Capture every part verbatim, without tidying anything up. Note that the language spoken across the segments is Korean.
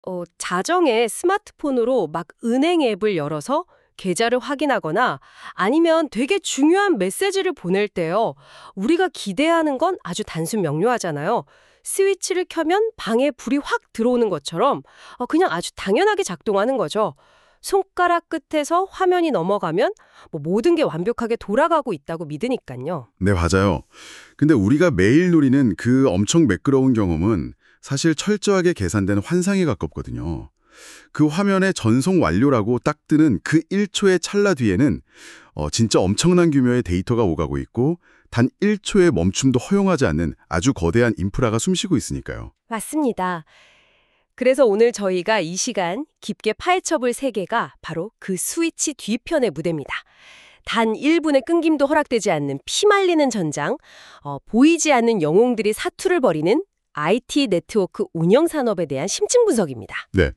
어, 자정에 스마트폰으로 막 은행 앱을 열어서 계좌를 확인하거나 아니면 되게 중요한 메시지를 보낼 때요. 우리가 기대하는 건 아주 단순 명료하잖아요. 스위치를 켜면 방에 불이 확 들어오는 것처럼 어, 그냥 아주 당연하게 작동하는 거죠. 손가락 끝에서 화면이 넘어가면 뭐 모든 게 완벽하게 돌아가고 있다고 믿으니까요. 네, 맞아요. 근데 우리가 매일 누리는 그 엄청 매끄러운 경험은 사실 철저하게 계산된 환상에 가깝거든요. 그 화면에 전송 완료라고 딱 뜨는 그 일 초의 찰나 뒤에는 어, 진짜 엄청난 규모의 데이터가 오가고 있고 단 일 초의 멈춤도 허용하지 않는 아주 거대한 인프라가 숨쉬고 있으니까요. 맞습니다. 그래서 오늘 저희가 이 시간 깊게 파헤쳐볼 세계가 바로 그 스위치 뒤편의 무대입니다. 단 일 분의 끊김도 허락되지 않는 피말리는 전장, 어, 보이지 않는 영웅들이 사투를 벌이는 아이티 네트워크 운영 산업에 대한 심층 분석입니다. 네.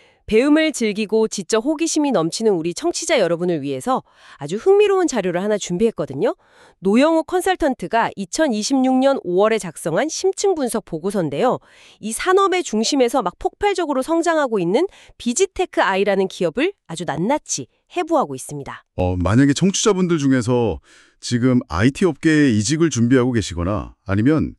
배움을 즐기고 지적 호기심이 넘치는 우리 청취자 여러분을 위해서 아주 흥미로운 자료를 하나 준비했거든요. 노영욱 컨설턴트가 이천이십육 년 오월에 작성한 심층 분석 보고서인데요. 이 산업의 중심에서 막 폭발적으로 성장하고 있는 비지테크 아이라는 기업을 아주 낱낱이 해부하고 있습니다. 어, 만약에 청취자분들 중에서 지금 아이티 업계에 이직을 준비하고 계시거나 아니면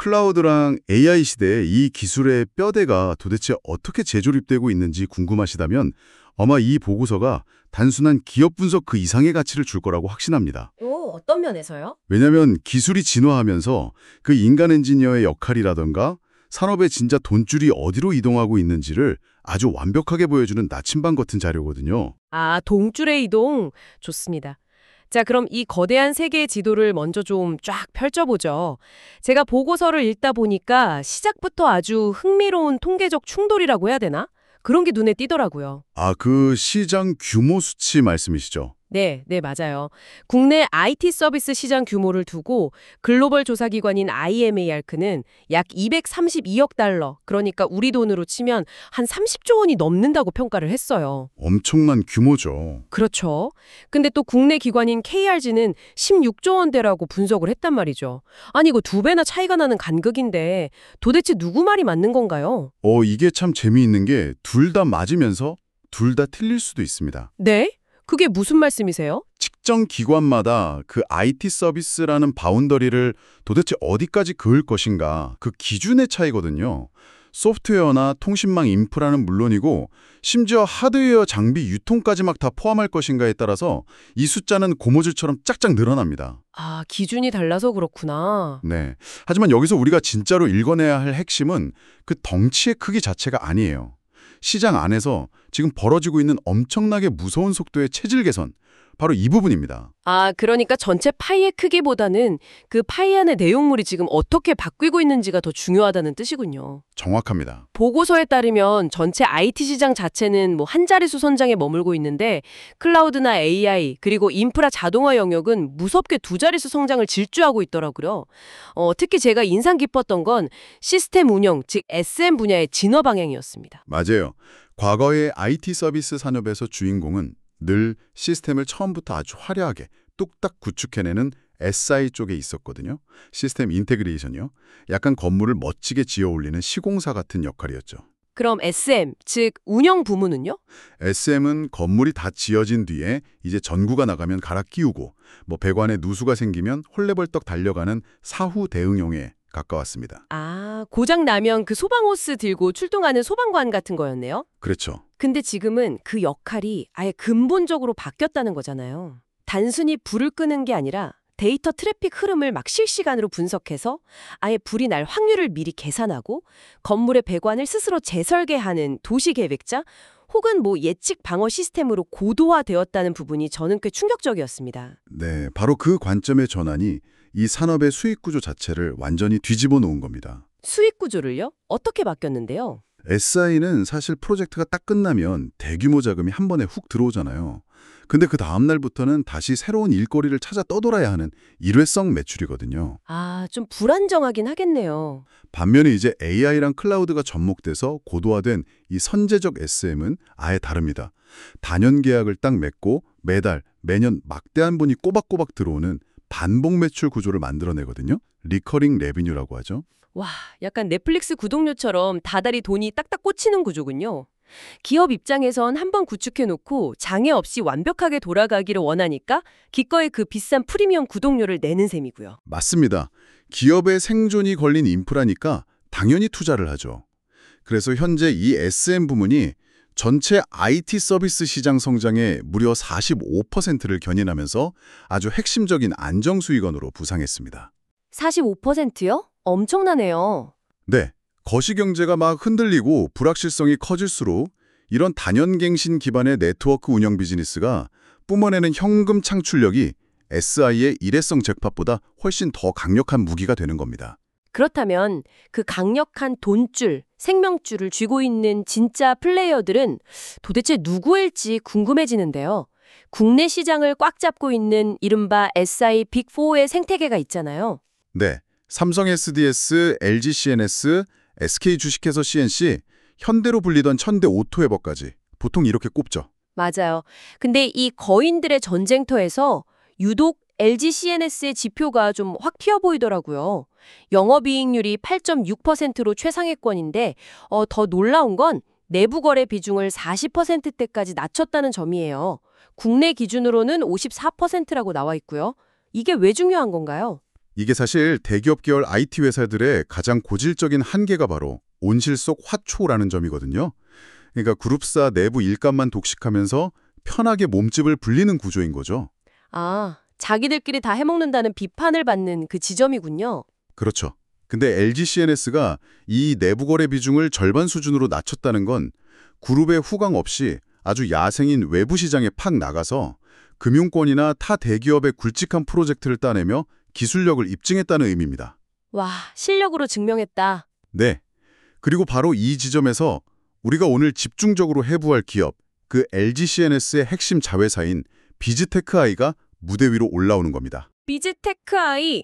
클라우드랑 에이아이 시대에 이 기술의 뼈대가 도대체 어떻게 재조립되고 있는지 궁금하시다면 아마 이 보고서가 단순한 기업 분석 그 이상의 가치를 줄 거라고 확신합니다. 오, 어떤 면에서요? 왜냐하면 기술이 진화하면서 그 인간 엔지니어의 역할이라던가 산업의 진짜 돈줄이 어디로 이동하고 있는지를 아주 완벽하게 보여주는 나침반 같은 자료거든요. 아, 동줄의 이동. 좋습니다. 자, 그럼 이 거대한 세계의 지도를 먼저 좀 쫙 펼쳐보죠. 제가 보고서를 읽다 보니까 시작부터 아주 흥미로운 통계적 충돌이라고 해야 되나? 그런 게 눈에 띄더라고요. 아, 그 시장 규모 수치 말씀이시죠? 네, 네, 맞아요. 국내 아이티 서비스 시장 규모를 두고 글로벌 조사기관인 아이엠에이아르크는 약 이백삼십이억 달러, 그러니까 우리 돈으로 치면 한 삼십조 원이 넘는다고 평가를 했어요. 엄청난 규모죠. 그렇죠. 근데 또 국내 기관인 케이알지는 십육조 원대라고 분석을 했단 말이죠. 아니, 이거 두 배나 차이가 나는 간극인데 도대체 누구 말이 맞는 건가요? 어, 이게 참 재미있는 게 둘 다 맞으면서 둘 다 틀릴 수도 있습니다. 네? 그게 무슨 말씀이세요? 측정 기관마다 그 아이티 서비스라는 바운더리를 도대체 어디까지 그을 것인가 그 기준의 차이거든요. 소프트웨어나 통신망 인프라는 물론이고 심지어 하드웨어 장비 유통까지 막 다 포함할 것인가에 따라서 이 숫자는 고무줄처럼 짝짝 늘어납니다. 아, 기준이 달라서 그렇구나. 네. 하지만 여기서 우리가 진짜로 읽어내야 할 핵심은 그 덩치의 크기 자체가 아니에요. 시장 안에서 지금 벌어지고 있는 엄청나게 무서운 속도의 체질 개선, 바로 이 부분입니다. 아, 그러니까 전체 파이의 크기보다는 그 파이 안의 내용물이 지금 어떻게 바뀌고 있는지가 더 중요하다는 뜻이군요. 정확합니다. 보고서에 따르면 전체 아이티 시장 자체는 뭐 한 자릿수 선장에 머물고 있는데 클라우드나 에이아이 그리고 인프라 자동화 영역은 무섭게 두 자릿수 성장을 질주하고 있더라고요. 어, 특히 제가 인상 깊었던 건 시스템 운영, 즉 에스엠 분야의 진화 방향이었습니다. 맞아요. 과거의 아이티 서비스 산업에서 주인공은 늘 시스템을 처음부터 아주 화려하게 뚝딱 구축해내는 에스아이 쪽에 있었거든요. 시스템 인테그레이션이요. 약간 건물을 멋지게 지어 올리는 시공사 같은 역할이었죠. 그럼 에스엠, 즉 운영 부문은요? 에스엠은 건물이 다 지어진 뒤에 이제 전구가 나가면 갈아 끼우고 뭐 배관에 누수가 생기면 홀레벌떡 달려가는 사후 대응용에 가까웠습니다. 아, 고장 나면 그 소방호스 들고 출동하는 소방관 같은 거였네요? 그렇죠. 근데 지금은 그 역할이 아예 근본적으로 바뀌었다는 거잖아요. 단순히 불을 끄는 게 아니라 데이터 트래픽 흐름을 막 실시간으로 분석해서 아예 불이 날 확률을 미리 계산하고 건물의 배관을 스스로 재설계하는 도시계획자 혹은 뭐 예측 방어 시스템으로 고도화되었다는 부분이 저는 꽤 충격적이었습니다. 네, 바로 그 관점의 전환이 이 산업의 수익 구조 자체를 완전히 뒤집어 놓은 겁니다. 수익 구조를요? 어떻게 바뀌었는데요? 에스아이는 사실 프로젝트가 딱 끝나면 대규모 자금이 한 번에 훅 들어오잖아요. 근데 그 다음 날부터는 다시 새로운 일거리를 찾아 떠돌아야 하는 일회성 매출이거든요. 아, 좀 불안정하긴 하겠네요. 반면에 이제 에이아이랑 클라우드가 접목돼서 고도화된 이 선제적 에스엠은 아예 다릅니다. 단연 계약을 딱 맺고 매달, 매년 막대한 분이 꼬박꼬박 들어오는 반복 매출 구조를 만들어내거든요. 리커링 레비뉴라고 하죠. 와, 약간 넷플릭스 구독료처럼 다달이 돈이 딱딱 꽂히는 구조군요. 기업 입장에선 한번 구축해놓고 장애 없이 완벽하게 돌아가기를 원하니까 기꺼이 그 비싼 프리미엄 구독료를 내는 셈이고요. 맞습니다. 기업의 생존이 걸린 인프라니까 당연히 투자를 하죠. 그래서 현재 이 에스엠 부문이 전체 아이티 서비스 시장 성장의 무려 사십오 퍼센트를 견인하면서 아주 핵심적인 안정 수익원으로 부상했습니다. 사십오 퍼센트요? 엄청나네요. 네, 거시경제가 막 흔들리고 불확실성이 커질수록 이런 단연갱신 기반의 네트워크 운영 비즈니스가 뿜어내는 현금 창출력이 에스아이의 일회성 잭팟보다 훨씬 더 강력한 무기가 되는 겁니다. 그렇다면 그 강력한 돈줄, 생명줄을 쥐고 있는 진짜 플레이어들은 도대체 누구일지 궁금해지는데요. 국내 시장을 꽉 잡고 있는 이른바 에스아이 빅사의 생태계가 있잖아요. 네, 삼성 에스디에스, 엘지 씨엔에스, 에스케이 주식회사 씨엔씨, 현대로 불리던 현대오토웨버까지 보통 이렇게 꼽죠. 맞아요. 근데 이 거인들의 전쟁터에서 유독 엘지 씨엔에스의 지표가 좀 확 튀어 보이더라고요. 영업이익률이 팔 점 육 퍼센트로 최상위권인데 어, 더 놀라운 건 내부 거래 비중을 사십 퍼센트대까지 낮췄다는 점이에요. 국내 기준으로는 오십사 퍼센트라고 나와 있고요. 이게 왜 중요한 건가요? 이게 사실 대기업 계열 아이티 회사들의 가장 고질적인 한계가 바로 온실 속 화초라는 점이거든요. 그러니까 그룹사 내부 일감만 독식하면서 편하게 몸집을 불리는 구조인 거죠. 아, 자기들끼리 다 해먹는다는 비판을 받는 그 지점이군요. 그렇죠. 근데 엘지 씨엔에스가 이 내부 거래 비중을 절반 수준으로 낮췄다는 건 그룹의 후광 없이 아주 야생인 외부 시장에 팍 나가서 금융권이나 타 대기업의 굵직한 프로젝트를 따내며 기술력을 입증했다는 의미입니다. 와, 실력으로 증명했다. 네. 그리고 바로 이 지점에서 우리가 오늘 집중적으로 해부할 기업, 그 엘지 씨엔에스의 핵심 자회사인 비즈테크아이가 무대 위로 올라오는 겁니다. 비즈테크아이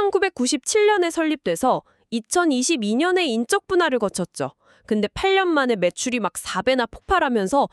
천구백구십칠 년에 설립돼서 이천이십이 년에 인적 분할을 거쳤죠. 근데 팔 년 만에 매출이 막 사 배나 폭발하면서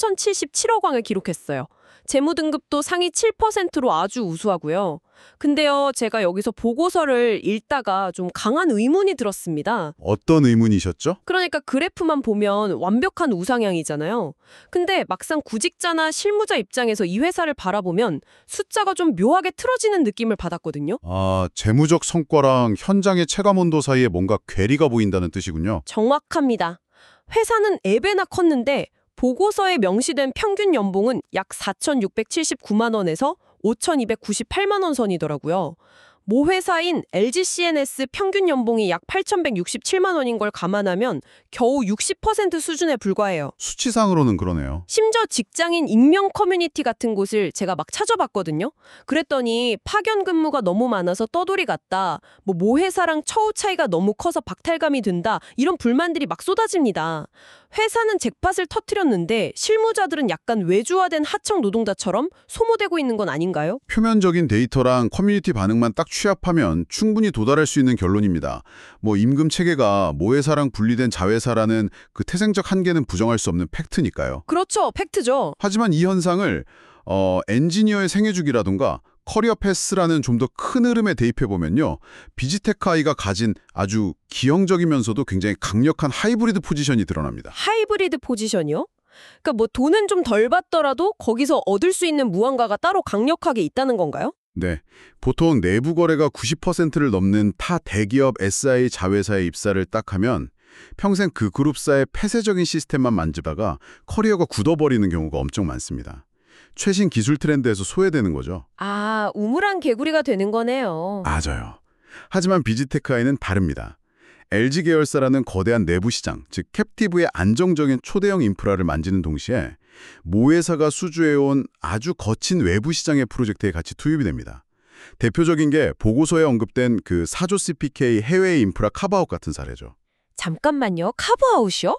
삼천칠십칠억 원을 기록했어요. 재무 등급도 상위 칠 퍼센트로 아주 우수하고요. 근데요, 제가 여기서 보고서를 읽다가 좀 강한 의문이 들었습니다. 어떤 의문이셨죠? 그러니까 그래프만 보면 완벽한 우상향이잖아요. 근데 막상 구직자나 실무자 입장에서 이 회사를 바라보면 숫자가 좀 묘하게 틀어지는 느낌을 받았거든요. 아, 재무적 성과랑 현장의 체감 온도 사이에 뭔가 괴리가 보인다는 뜻이군요. 정확합니다. 회사는 네 배나 컸는데 보고서에 명시된 평균 연봉은 약 사천육백칠십구만 원에서 오천이백구십팔만 원 선이더라고요. 모 회사인 엘지 씨엔에스 평균 연봉이 약 팔천백육십칠만 원인 걸 감안하면 겨우 육십 퍼센트 수준에 불과해요. 수치상으로는 그러네요. 심지어 직장인 익명 커뮤니티 같은 곳을 제가 막 찾아봤거든요. 그랬더니 파견 근무가 너무 많아서 떠돌이 같다. 뭐 모 회사랑 처우 차이가 너무 커서 박탈감이 든다. 이런 불만들이 막 쏟아집니다. 회사는 잭팟을 터뜨렸는데 실무자들은 약간 외주화된 하청 노동자처럼 소모되고 있는 건 아닌가요? 표면적인 데이터랑 커뮤니티 반응만 딱 취합하면 충분히 도달할 수 있는 결론입니다. 뭐 임금 체계가 모회사랑 분리된 자회사라는 그 태생적 한계는 부정할 수 없는 팩트니까요. 그렇죠. 팩트죠. 하지만 이 현상을 어, 엔지니어의 생애주기라든가 커리어 패스라는 좀 더 큰 흐름에 대입해보면요. 비즈테크아이가 가진 아주 기형적이면서도 굉장히 강력한 하이브리드 포지션이 드러납니다. 하이브리드 포지션이요? 그러니까 뭐 돈은 좀 덜 받더라도 거기서 얻을 수 있는 무언가가 따로 강력하게 있다는 건가요? 네, 보통 내부 거래가 구십 퍼센트를 넘는 타 대기업 에스아이 자회사에 입사를 딱 하면 평생 그 그룹사의 폐쇄적인 시스템만 만지다가 커리어가 굳어버리는 경우가 엄청 많습니다. 최신 기술 트렌드에서 소외되는 거죠. 아, 우물안 개구리가 되는 거네요. 맞아요. 하지만 비즈테크아이는 다릅니다. 엘지 계열사라는 거대한 내부 시장, 즉 캡티브의 안정적인 초대형 인프라를 만지는 동시에 모회사가 수주해온 아주 거친 외부 시장의 프로젝트에 같이 투입이 됩니다. 대표적인 게 보고서에 언급된 그 사조 씨피케이 해외 인프라 카바웃 같은 사례죠. 잠깐만요. 카브아웃이요?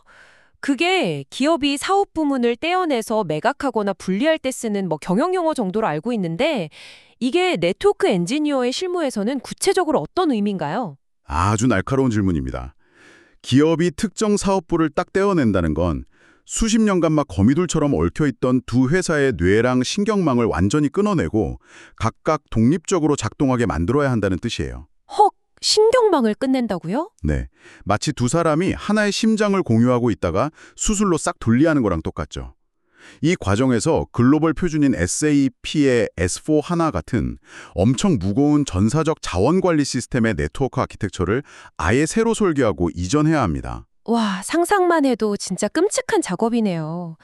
그게 기업이 사업 부문을 떼어내서 매각하거나 분리할 때 쓰는 뭐 경영용어 정도로 알고 있는데 이게 네트워크 엔지니어의 실무에서는 구체적으로 어떤 의미인가요? 아주 날카로운 질문입니다. 기업이 특정 사업부를 딱 떼어낸다는 건 수십 년간 막 거미줄처럼 얽혀있던 두 회사의 뇌랑 신경망을 완전히 끊어내고 각각 독립적으로 작동하게 만들어야 한다는 뜻이에요. 헉, 신경망을 끝낸다고요? 네, 마치 두 사람이 하나의 심장을 공유하고 있다가 수술로 싹 분리하는 거랑 똑같죠. 이 과정에서 글로벌 표준인 에스에이피의 에스 사 하나 같은 엄청 무거운 전사적 자원 관리 시스템의 네트워크 아키텍처를 아예 새로 설계하고 이전해야 합니다. 와, 상상만 해도 진짜 끔찍한 작업이네요.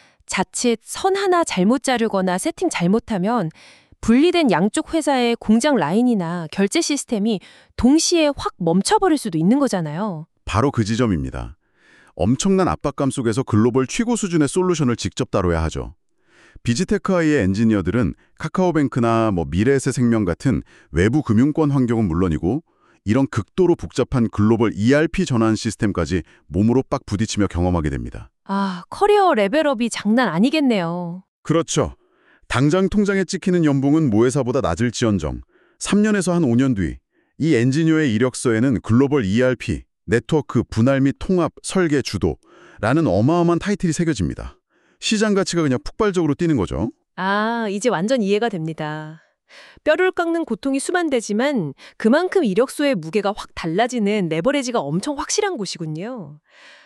자칫 선 하나 잘못 자르거나 세팅 잘못하면 분리된 양쪽 회사의 공장 라인이나 결제 시스템이 동시에 확 멈춰버릴 수도 있는 거잖아요. 바로 그 지점입니다. 엄청난 압박감 속에서 글로벌 최고 수준의 솔루션을 직접 다뤄야 하죠. 비즈테크아이의 엔지니어들은 카카오뱅크나 뭐 미래에셋생명 같은 외부 금융권 환경은 물론이고 이런 극도로 복잡한 글로벌 이알피 전환 시스템까지 몸으로 빡 부딪히며 경험하게 됩니다. 아, 커리어 레벨업이 장난 아니겠네요. 그렇죠. 당장 통장에 찍히는 연봉은 모회사보다 낮을지언정 삼 년에서 한 오 년 뒤 이 엔지니어의 이력서에는 글로벌 이알피, 네트워크, 분할 및 통합, 설계, 주도라는 어마어마한 타이틀이 새겨집니다. 시장 가치가 그냥 폭발적으로 뛰는 거죠. 아, 이제 완전 이해가 됩니다. 뼈를 깎는 고통이 수만되지만 그만큼 이력서의 무게가 확 달라지는 레버리지가 엄청 확실한 곳이군요.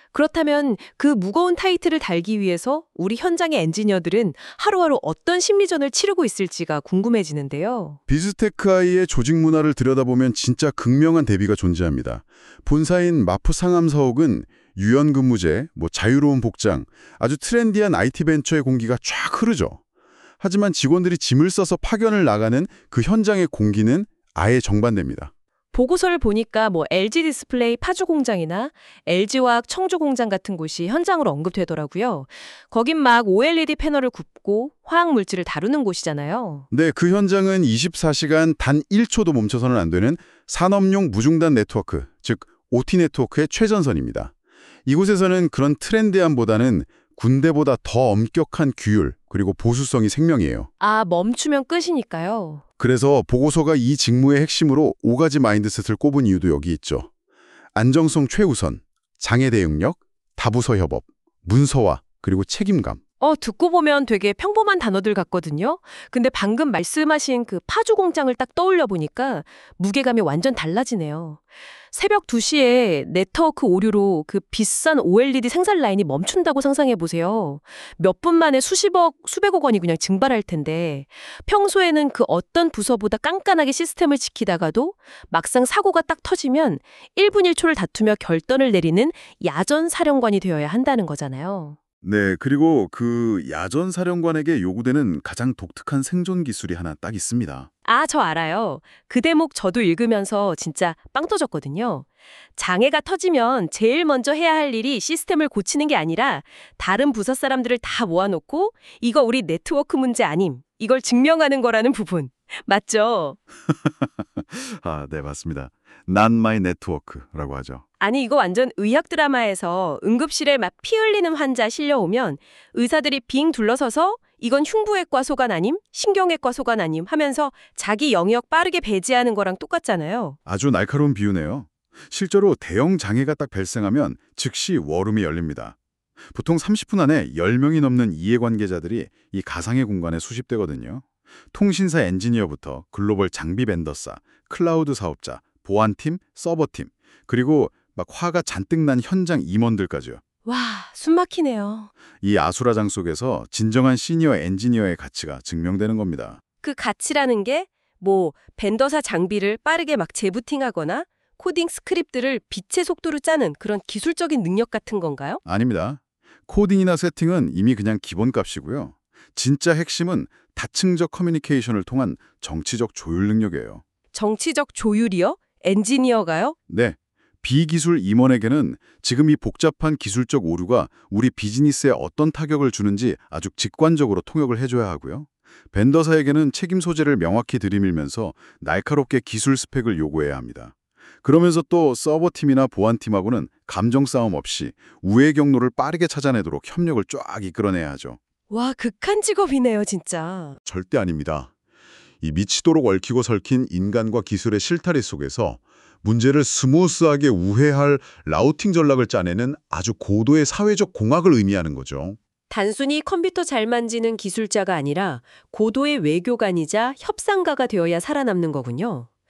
그렇다면 그 무거운 타이틀을 달기 위해서 우리 현장의 엔지니어들은 하루하루 어떤 심리전을 치르고 있을지가 궁금해지는데요. 비즈테크아이의 조직 문화를 들여다보면 진짜 극명한 대비가 존재합니다. 본사인 마프 상암사옥은 유연근무제, 뭐 자유로운 복장, 아주 트렌디한 아이티 벤처의 공기가 쫙 흐르죠. 하지만 직원들이 짐을 싸서 파견을 나가는 그 현장의 공기는 아예 정반대입니다. 보고서를 보니까 뭐 엘지 디스플레이 파주 공장이나 엘지화학 청주 공장 같은 곳이 현장으로 언급되더라고요. 거긴 막 오엘이디 패널을 굽고 화학 물질을 다루는 곳이잖아요. 네, 그 현장은 이십사 시간 단 일 초도 멈춰서는 안 되는 산업용 무중단 네트워크, 즉 오티 네트워크의 최전선입니다. 이곳에서는 그런 트렌디함보다는 군대보다 더 엄격한 규율, 그리고 보수성이 생명이에요. 아, 멈추면 끝이니까요. 그래서 보고서가 이 직무의 핵심으로 오 가지 마인드셋을 꼽은 이유도 여기 있죠. 안정성 최우선, 장애 대응력, 다부서 협업, 문서화, 그리고 책임감. 어, 듣고 보면 되게 평범한 단어들 같거든요. 근데 방금 말씀하신 그 파주 공장을 딱 떠올려 보니까 무게감이 완전 달라지네요. 새벽 두 시에 네트워크 오류로 그 비싼 오엘이디 생산 라인이 멈춘다고 상상해 보세요. 몇 분 만에 수십억, 수백억 원이 그냥 증발할 텐데 평소에는 그 어떤 부서보다 깐깐하게 시스템을 지키다가도 막상 사고가 딱 터지면 일 분 일 초를 다투며 결단을 내리는 야전 사령관이 되어야 한다는 거잖아요. 네, 그리고 그 야전 사령관에게 요구되는 가장 독특한 생존 기술이 하나 딱 있습니다. 아, 저 알아요. 그 대목 저도 읽으면서 진짜 빵 터졌거든요. 장애가 터지면 제일 먼저 해야 할 일이 시스템을 고치는 게 아니라 다른 부서 사람들을 다 모아놓고 이거 우리 네트워크 문제 아님. 이걸 증명하는 거라는 부분. 맞죠? 아, 네, 맞습니다. Not my network라고 하죠. 아니 이거 완전 의학 드라마에서 응급실에 막 피 흘리는 환자 실려오면 의사들이 빙 둘러서서 이건 흉부외과 소관 아님, 신경외과 소관 아님 하면서 자기 영역 빠르게 배제하는 거랑 똑같잖아요. 아주 날카로운 비유네요. 실제로 대형 장애가 딱 발생하면 즉시 워룸이 열립니다. 보통 삼십 분 안에 열 명이 넘는 이해관계자들이 이 가상의 공간에 수집되거든요. 통신사 엔지니어부터 글로벌 장비 벤더사, 클라우드 사업자, 보안팀, 서버팀, 그리고 막 화가 잔뜩 난 현장 임원들까지요. 와, 숨 막히네요. 이 아수라장 속에서 진정한 시니어 엔지니어의 가치가 증명되는 겁니다. 그 가치라는 게 뭐 벤더사 장비를 빠르게 막 재부팅하거나 코딩 스크립트를 빛의 속도로 짜는 그런 기술적인 능력 같은 건가요? 아닙니다. 코딩이나 세팅은 이미 그냥 기본값이고요. 진짜 핵심은 다층적 커뮤니케이션을 통한 정치적 조율 능력이에요. 정치적 조율이요? 엔지니어가요? 네. 비기술 임원에게는 지금 이 복잡한 기술적 오류가 우리 비즈니스에 어떤 타격을 주는지 아주 직관적으로 통역을 해줘야 하고요. 벤더사에게는 책임 소재를 명확히 들이밀면서 날카롭게 기술 스펙을 요구해야 합니다. 그러면서 또 서버팀이나 보안팀하고는 감정 싸움 없이 우회 경로를 빠르게 찾아내도록 협력을 쫙 이끌어내야 하죠. 와, 극한 직업이네요, 진짜. 절대 아닙니다. 이 미치도록 얽히고 설킨 인간과 기술의 실타래 속에서 문제를 스무스하게 우회할 라우팅 전략을 짜내는 아주 고도의 사회적 공학을 의미하는 거죠. 단순히 컴퓨터 잘 만지는 기술자가 아니라 고도의 외교관이자 협상가가 되어야 살아남는 거군요.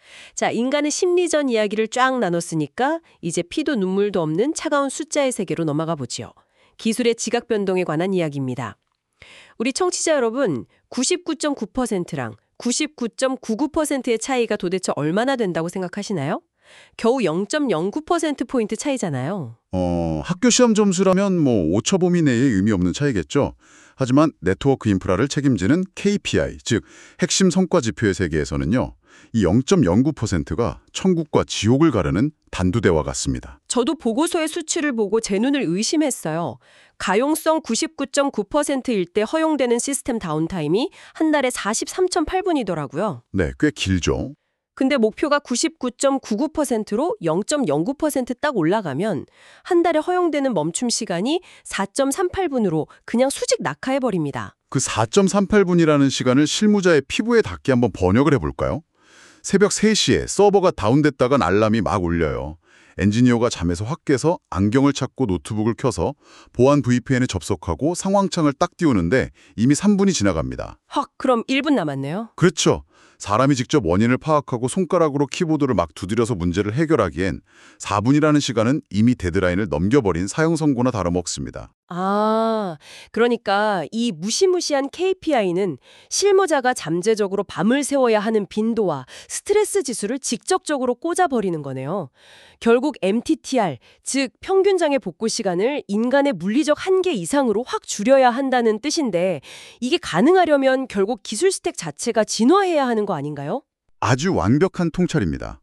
자, 인간의 심리전 이야기를 쫙 나눴으니까 이제 피도 눈물도 없는 차가운 숫자의 세계로 넘어가 보지요. 기술의 지각 변동에 관한 이야기입니다. 우리 청취자 여러분, 구십구 점 구 퍼센트랑 구십구 점 구구 퍼센트의 차이가 도대체 얼마나 된다고 생각하시나요? 겨우 영 점 영구 퍼센트포인트 차이잖아요. 어, 학교 시험 점수라면 뭐 오차 범위 내의 의미 없는 차이겠죠. 하지만 네트워크 인프라를 책임지는 케이피아이, 즉 핵심 성과 지표의 세계에서는요. 이 영 점 영구 퍼센트가 천국과 지옥을 가르는 단두대와 같습니다. 저도 보고서의 수치를 보고 제 눈을 의심했어요. 가용성 구십구 점 구 퍼센트일 때 허용되는 시스템 다운타임이 한 달에 사십삼 점 팔 분이더라고요. 네, 꽤 길죠. 근데 목표가 구십구 점 구구 퍼센트로 영 점 영구 퍼센트 딱 올라가면 한 달에 허용되는 멈춤 시간이 사 점 삼팔 분으로 그냥 수직 낙하해버립니다. 그 사 점 삼팔 분이라는 시간을 실무자의 피부에 닿게 한번 번역을 해볼까요? 새벽 세 시에 서버가 다운됐다간 알람이 막 울려요. 엔지니어가 잠에서 확 깨서 안경을 찾고 노트북을 켜서 보안 브이피엔에 접속하고 상황창을 딱 띄우는데 이미 삼 분이 지나갑니다. 헉, 그럼 일 분 남았네요. 그렇죠. 사람이 직접 원인을 파악하고 손가락으로 키보드를 막 두드려서 문제를 해결하기엔 사 분이라는 시간은 이미 데드라인을 넘겨버린 사형 선고나 다름없습니다. 아, 그러니까 이 무시무시한 케이피아이는 실무자가 잠재적으로 밤을 새워야 하는 빈도와 스트레스 지수를 직접적으로 꽂아버리는 거네요. 결국 엠티티알, 즉 평균장애 복구 시간을 인간의 물리적 한계 이상으로 확 줄여야 한다는 뜻인데 이게 가능하려면 결국 기술 스택 자체가 진화해야 하는 거 아닌가요? 아주 완벽한 통찰입니다.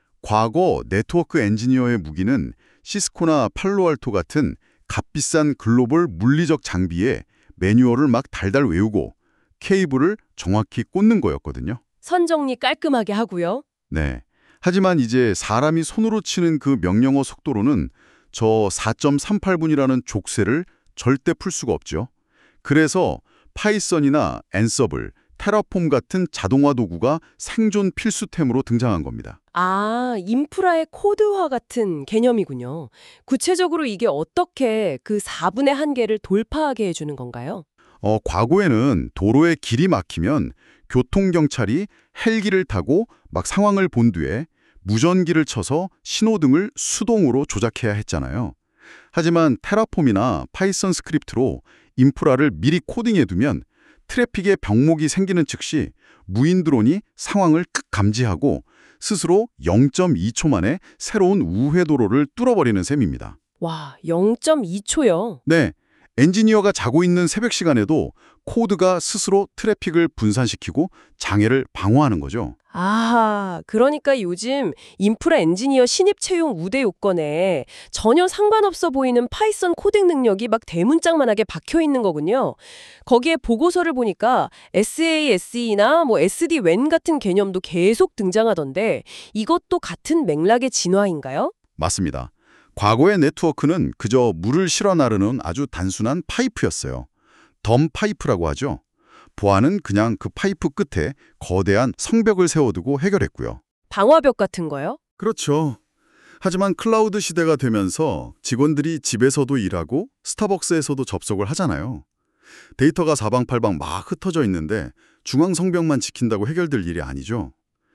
과거 네트워크 엔지니어의 무기는 시스코나 팔로알토 같은 값비싼 글로벌 물리적 장비에 매뉴얼을 막 달달 외우고 케이블을 정확히 꽂는 거였거든요. 선정리 깔끔하게 하고요. 네. 하지만 이제 사람이 손으로 치는 그 명령어 속도로는 저 사 점 삼팔 분이라는 족쇄를 절대 풀 수가 없죠. 그래서 파이썬이나 앤서블, 테라폼 같은 자동화 도구가 생존 필수템으로 등장한 겁니다. 아, 인프라의 코드화 같은 개념이군요. 구체적으로 이게 어떻게 그 사 분의 한계를 돌파하게 해주는 건가요? 어, 과거에는 도로에 길이 막히면 교통경찰이 헬기를 타고 막 상황을 본 뒤에 무전기를 쳐서 신호등을 수동으로 조작해야 했잖아요. 하지만 테라폼이나 파이썬 스크립트로 인프라를 미리 코딩해두면 트래픽에 병목이 생기는 즉시 무인 드론이 상황을 급 감지하고 스스로 영 점 이 초 만에 새로운 우회 도로를 뚫어버리는 셈입니다. 와, 영 점 이 초요. 네, 엔지니어가 자고 있는 새벽 시간에도 코드가 스스로 트래픽을 분산시키고 장애를 방어하는 거죠. 아, 그러니까 요즘 인프라 엔지니어 신입 채용 우대 요건에 전혀 상관없어 보이는 파이썬 코딩 능력이 막 대문짝만하게 박혀 있는 거군요. 거기에 보고서를 보니까 에스에이에스이나 뭐 에스디웬 같은 개념도 계속 등장하던데 이것도 같은 맥락의 진화인가요? 맞습니다. 과거의 네트워크는 그저 물을 실어 나르는 아주 단순한 파이프였어요. 덤 파이프라고 하죠. 보안은 그냥 그 파이프 끝에 거대한 성벽을 세워두고 해결했고요. 방화벽 같은 거요? 그렇죠. 하지만 클라우드 시대가 되면서 직원들이 집에서도 일하고 스타벅스에서도 접속을 하잖아요. 데이터가 사방팔방 막 흩어져 있는데 중앙 성벽만 지킨다고 해결될 일이 아니죠.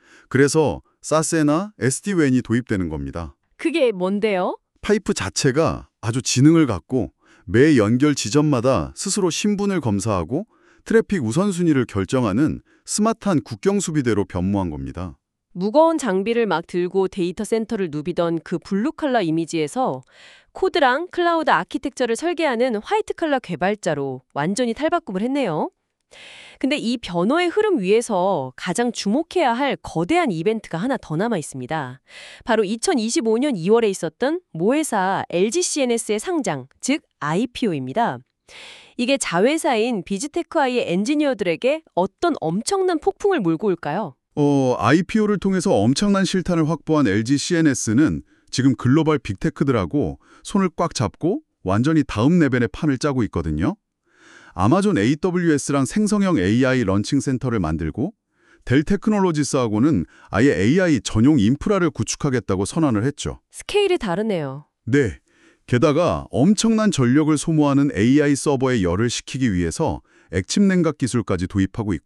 그래서 사스나 에스디웬이 도입되는 겁니다. 그게 뭔데요? 파이프 자체가 아주 지능을 갖고 매 연결 지점마다 스스로 신분을 검사하고 트래픽 우선순위를 결정하는 스마트한 국경수비대로 변모한 겁니다. 무거운 장비를 막 들고 데이터 센터를 누비던 그 블루 칼라 이미지에서 코드랑 클라우드 아키텍처를 설계하는 화이트 칼라 개발자로 완전히 탈바꿈을 했네요. 근데 이 변화의 흐름 위에서 가장 주목해야 할 거대한 이벤트가 하나 더 남아 있습니다. 바로 이천이십오 년 이월에 있었던 모회사 엘지씨엔에스의 상장, 즉 아이피오입니다. 이게 자회사인 비즈테크아이의 엔지니어들에게 어떤 엄청난 폭풍을 몰고 올까요? 어, 아이피오를 통해서 엄청난 실탄을 확보한 엘지씨엔에스는 지금 글로벌 빅테크들하고 손을 꽉 잡고 완전히 다음 레벨의 판을 짜고 있거든요. 아마존 에이더블유에스랑 생성형 에이아이 런칭 센터를 만들고 델 테크놀로지스하고는 아예 에이아이 전용 인프라를 구축하겠다고 선언을 했죠. 스케일이 다르네요. 네. 게다가 엄청난 전력을 소모하는 에이아이 서버에 열을 식히기 위해서 액침 냉각 기술까지 도입하고 있고요.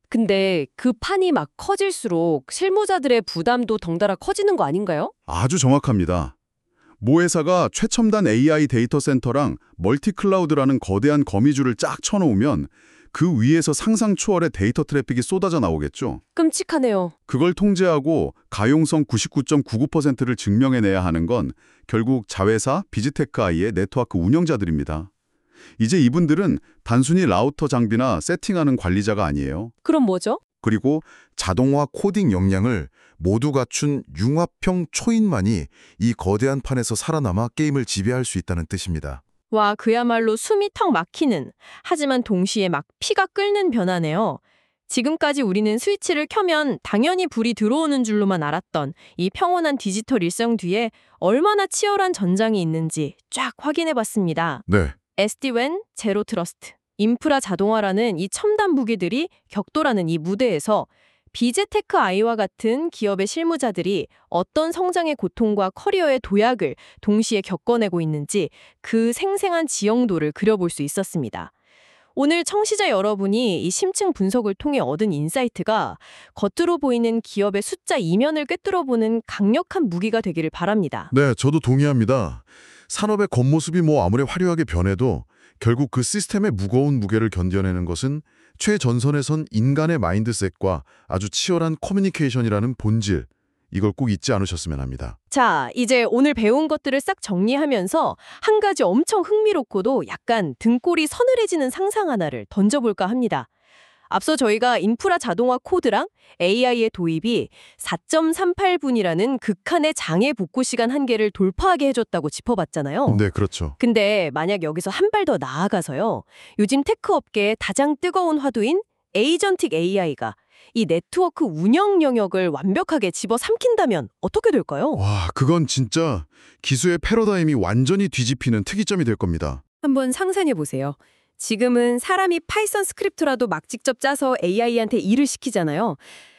근데 그 판이 막 커질수록 실무자들의 부담도 덩달아 커지는 거 아닌가요? 아주 정확합니다. 모 회사가 최첨단 에이아이 데이터 센터랑 멀티클라우드라는 거대한 거미줄을 쫙 쳐놓으면 그 위에서 상상 초월의 데이터 트래픽이 쏟아져 나오겠죠. 끔찍하네요. 그걸 통제하고 가용성 구십구 점 구구 퍼센트를 증명해내야 하는 건 결국 자회사 비즈테크아이의 네트워크 운영자들입니다. 이제 이분들은 단순히 라우터 장비나 세팅하는 관리자가 아니에요. 그럼 뭐죠? 그리고 자동화 코딩 역량을 모두 갖춘 융합형 초인만이 이 거대한 판에서 살아남아 게임을 지배할 수 있다는 뜻입니다. 와, 그야말로 숨이 턱 막히는, 하지만 동시에 막 피가 끓는 변화네요. 지금까지 우리는 스위치를 켜면 당연히 불이 들어오는 줄로만 알았던 이 평온한 디지털 일상 뒤에 얼마나 치열한 전장이 있는지 쫙 확인해봤습니다. 네. 에스디웬, 제로 트러스트, 인프라 자동화라는 이 첨단 무기들이 격돌하는 이 무대에서 비제테크 아이와 같은 기업의 실무자들이 어떤 성장의 고통과 커리어의 도약을 동시에 겪어내고 있는지 그 생생한 지형도를 그려볼 수 있었습니다. 오늘 청취자 여러분이 이 심층 분석을 통해 얻은 인사이트가 겉으로 보이는 기업의 숫자 이면을 꿰뚫어보는 강력한 무기가 되기를 바랍니다. 네, 저도 동의합니다. 산업의 겉모습이 뭐 아무리 화려하게 변해도 결국 그 시스템의 무거운 무게를 견뎌내는 것은 최전선에 선 인간의 마인드셋과 아주 치열한 커뮤니케이션이라는 본질, 이걸 꼭 잊지 않으셨으면 합니다. 자, 이제 오늘 배운 것들을 싹 정리하면서 한 가지 엄청 흥미롭고도 약간 등골이 서늘해지는 상상 하나를 던져볼까 합니다. 앞서 저희가 인프라 자동화 코드랑 에이아이의 도입이 사 점 삼팔 분이라는 극한의 장애 복구 시간 한계를 돌파하게 해줬다고 짚어봤잖아요. 네, 그렇죠. 근데 만약 여기서 한 발 더 나아가서요. 요즘 테크 업계의 가장 뜨거운 화두인 에이전틱 에이아이가 이 네트워크 운영 영역을 완벽하게 집어삼킨다면 어떻게 될까요? 와, 그건 진짜 기수의 패러다임이 완전히 뒤집히는 특이점이 될 겁니다. 한번 상상해 보세요. 지금은 사람이 파이썬 스크립트라도 막 직접 짜서 에이아이한테 일을 시키잖아요.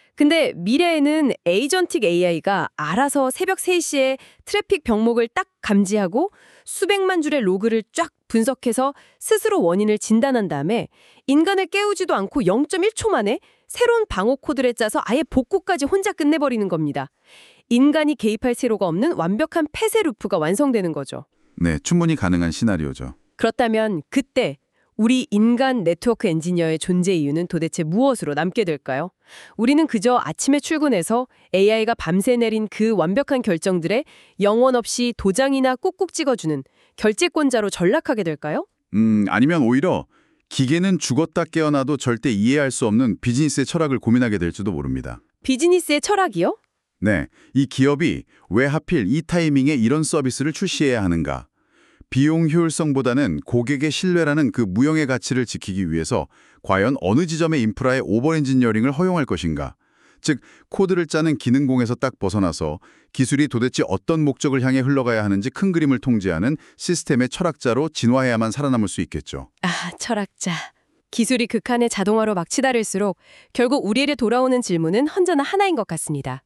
근데 미래에는 에이전틱 에이아이가 알아서 새벽 세 시에 트래픽 병목을 딱 감지하고 수백만 줄의 로그를 쫙 분석해서 스스로 원인을 진단한 다음에 인간을 깨우지도 않고 영 점 일 초 만에 새로운 방어 코드를 짜서 아예 복구까지 혼자 끝내버리는 겁니다. 인간이 개입할 새로가 없는 완벽한 폐쇄 루프가 완성되는 거죠. 네, 충분히 가능한 시나리오죠. 그렇다면 그때 우리 인간 네트워크 엔지니어의 존재 이유는 도대체 무엇으로 남게 될까요? 우리는 그저 아침에 출근해서 에이아이가 밤새 내린 그 완벽한 결정들에 영혼 없이 도장이나 꾹꾹 찍어주는 결재권자로 전락하게 될까요? 음, 아니면 오히려 기계는 죽었다 깨어나도 절대 이해할 수 없는 비즈니스의 철학을 고민하게 될지도 모릅니다. 비즈니스의 철학이요? 네, 이 기업이 왜 하필 이 타이밍에 이런 서비스를 출시해야 하는가? 비용 효율성보다는 고객의 신뢰라는 그 무형의 가치를 지키기 위해서 과연 어느 지점의 인프라의 오버 엔지니어링을 허용할 것인가? 즉, 코드를 짜는 기능공에서 딱 벗어나서 기술이 도대체 어떤 목적을 향해 흘러가야 하는지 큰 그림을 통제하는 시스템의 철학자로 진화해야만 살아남을 수 있겠죠. 아, 철학자. 기술이 극한의 자동화로 막 치달을수록 결국 우리에게 돌아오는 질문은 언제나 하나인 것 같습니다.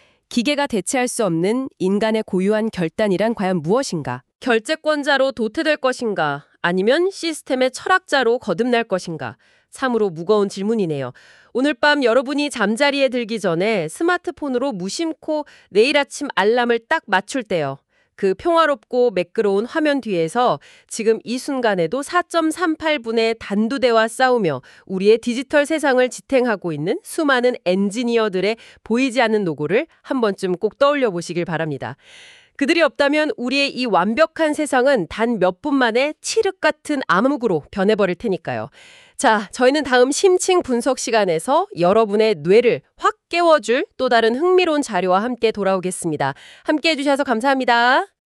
기계가 대체할 수 없는 인간의 고유한 결단이란 과연 무엇인가? 결재권자로 도태될 것인가? 아니면 시스템의 철학자로 거듭날 것인가? 참으로 무거운 질문이네요. 오늘 밤 여러분이 잠자리에 들기 전에 스마트폰으로 무심코 내일 아침 알람을 딱 맞출 때요. 그 평화롭고 매끄러운 화면 뒤에서 지금 이 순간에도 사 점 삼팔 분의 단두대와 싸우며 우리의 디지털 세상을 지탱하고 있는 수많은 엔지니어들의 보이지 않는 노고를 한 번쯤 꼭 떠올려 보시길 바랍니다. 그들이 없다면 우리의 이 완벽한 세상은 단 몇 분 만에 칠흑 같은 암흑으로 변해버릴 테니까요. 자, 저희는 다음 심층 분석 시간에서 여러분의 뇌를 확 깨워줄 또 다른 흥미로운 자료와 함께 돌아오겠습니다. 함께 해주셔서 감사합니다.